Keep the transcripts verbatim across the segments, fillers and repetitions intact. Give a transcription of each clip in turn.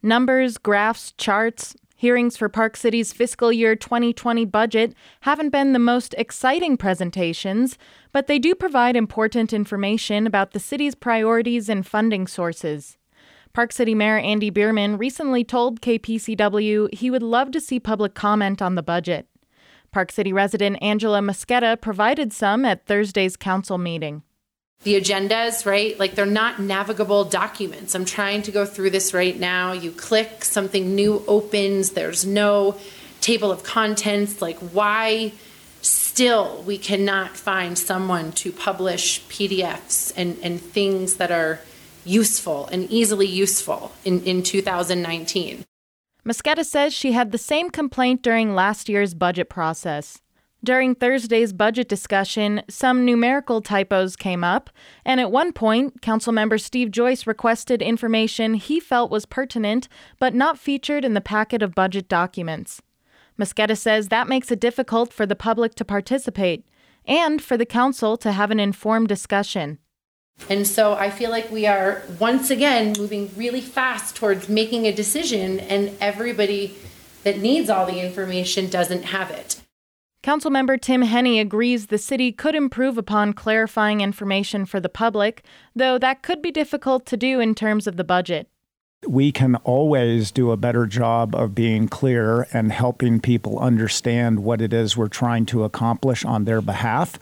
Numbers, graphs, charts. Hearings for Park City's fiscal year twenty twenty budget haven't been the most exciting presentations, but they do provide important information about the city's priorities and funding sources. Park City Mayor Andy Bierman recently told K P C W he would love to see public comment on the budget. Park City resident Angela Mosqueda provided some at Thursday's council meeting. The agendas, right? Like, they're not navigable documents. I'm trying to go through this right now. You click, something new opens. There's no table of contents. Like, why still we cannot find someone to publish P D Fs and, and things that are useful and easily useful in, in two thousand nineteen. Mosqueda says she had the same complaint during last year's budget process. During Thursday's budget discussion, some numerical typos came up, and at one point, Councilmember Steve Joyce requested information he felt was pertinent but not featured in the packet of budget documents. Mosqueda says that makes it difficult for the public to participate and for the council to have an informed discussion. And so I feel like we are once again moving really fast towards making a decision, and everybody that needs all the information doesn't have it. Councilmember Tim Henney agrees the city could improve upon clarifying information for the public, though that could be difficult to do in terms of the budget. We can always do a better job of being clear and helping people understand what it is we're trying to accomplish on their behalf.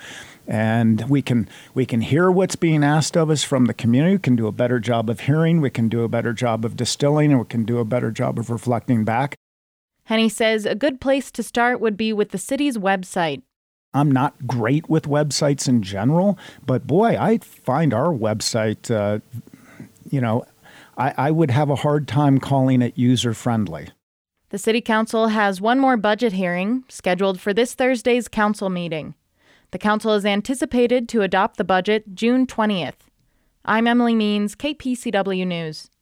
And we can we can hear what's being asked of us from the community. We can do a better job of hearing. We can do a better job of distilling, and we can do a better job of reflecting back. Henney says a good place to start would be with the city's website. I'm not great with websites in general, but boy, I find our website, uh, you know, I, I would have a hard time calling it user-friendly. The City Council has one more budget hearing scheduled for this Thursday's council meeting. The council is anticipated to adopt the budget June twentieth. I'm Emily Means, K P C W News.